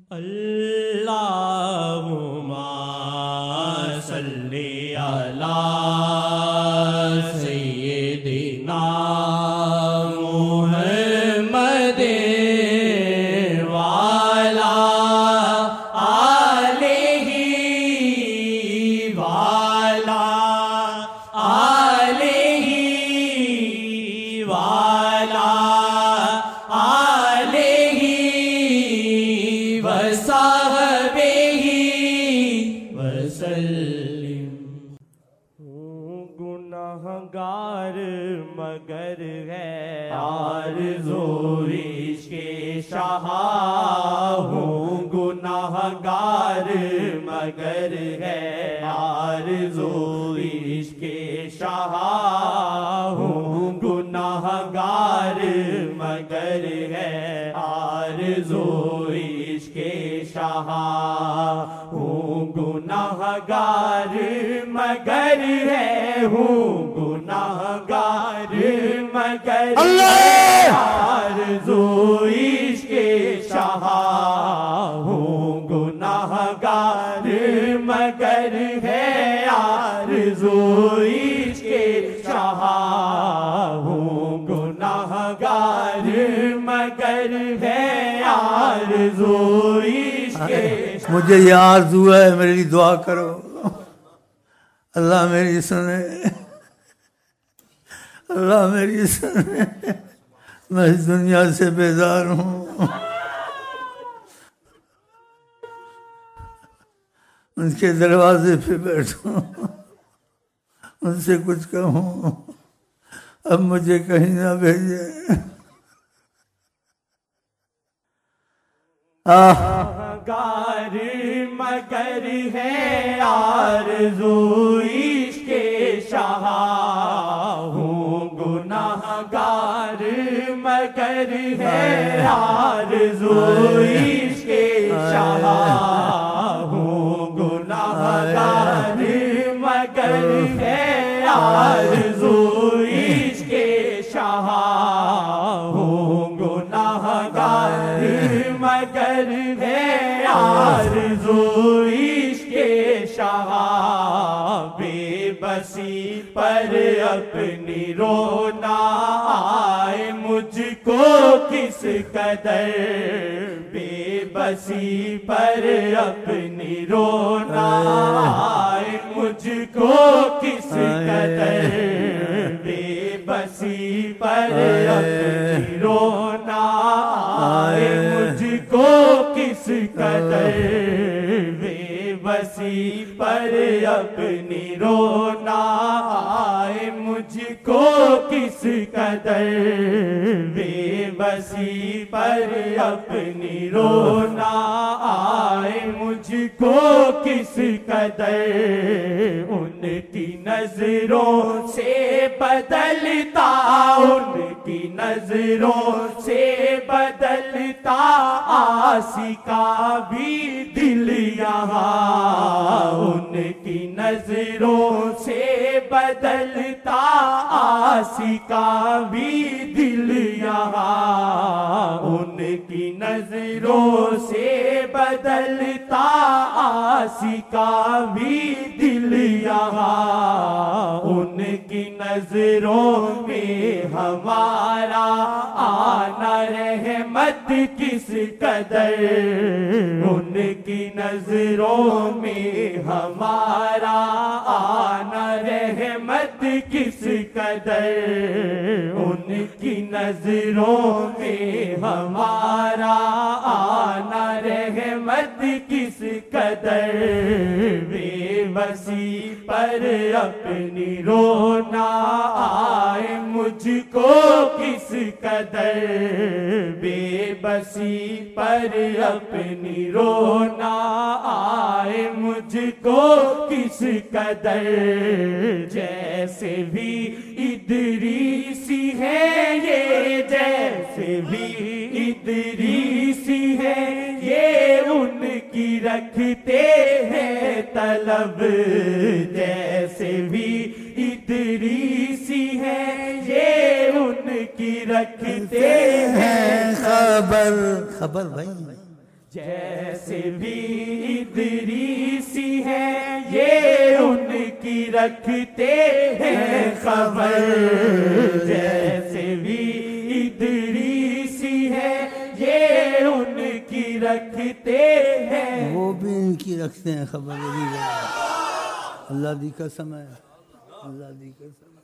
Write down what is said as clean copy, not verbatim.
اللہم صلی علی سیدنا محمد وعلی آلہ وعلی آلہ وعلی آلہ وصحبہ وسلم۔ ہوں گناہ گار مگر ہے آرزو عشق شاہ، ہوں گناہ گار مگر ہے آرزو عشق شاہ، ہوں گناہ گار مگر ہے آرزو عشق شاہ، ہوں گناہ گار مگر ہے، ہوں گناہ گار مگر ہے آرزو عشق شاہ، ہوں گناہ گار مگر ہے آرزو عشق شاہ، ہوں گناہ گار مگر ہے آرزو عشق۔ مجھے یہ آرزو ہے، میرے لیے دعا کرو، اللہ میری سنے، اللہ میری سنے، میں اس دنیا سے بیزار ہوں، ان کے دروازے پہ بیٹھوں، ان سے کچھ کہوں، اب مجھے کہیں نہ بھیجے۔ گار مگر ہے آرزو عشق شاہ، ہوں گناہ گار مگر ہے آرزو عشق شاہ، ہوں گناہ گار مگر ہے آرزو عشق شاہ، ہوں گناہ گار مگر ہے آرزو عشق شاہ، بے بسی پر اپنی رونا آئے مجھ کو کس قدر، بے بسی پر اپنی رونا آئے مجھ کو کس قدر، بے بسی پر اپنی رونا آئے مجھ کو کس قدر، بے بسی پر اپنی رونا آئے مجھ کو کس قدر، بے بسی پر اپنی رونا آئے مجھ کو کس قدر، ان کی نظروں سے بدلتا، ان کی نظروں سے بدلتا آسی کا بھی دل یہاں، ان کی نظروں سے بدلتا آسی کا بھی دل یہاں، ان کی نظروں سے بدلتا آسی کا بھی دل یہاں، ان کی نظروں میں ہمارا آنا رحمت کس قدر، ان کی نظروں میں ہمارا آنا رحمت کس قدر، ان کی نظروں میں ہمارا آنا رحمت کس قدر، بے بسی پر اپنی رونا آئے مجھ کو کس قدر، بے بسی پر اپنی رونا آئے مجھ کو کس قدر، جیسے بھی ادریسی ہے یہ، جیسے بھی ادریسی ہے یہ، ان کی رکھتے ہیں طلب، جیسے بھی ادریسی ہے یہ، ان کی رکھتے ہیں خبر، خبر بھائی جیسے بھی ادریسی ہے یہ ان کی رکھتے ہیں خبر، جیسے بھی ادریسی ہے یہ ان کی رکھتے ہیں، وہ بھی ان کی رکھتے ہیں خبر۔ اللہ دی قسم ہے، اللہ دی قسم ہے۔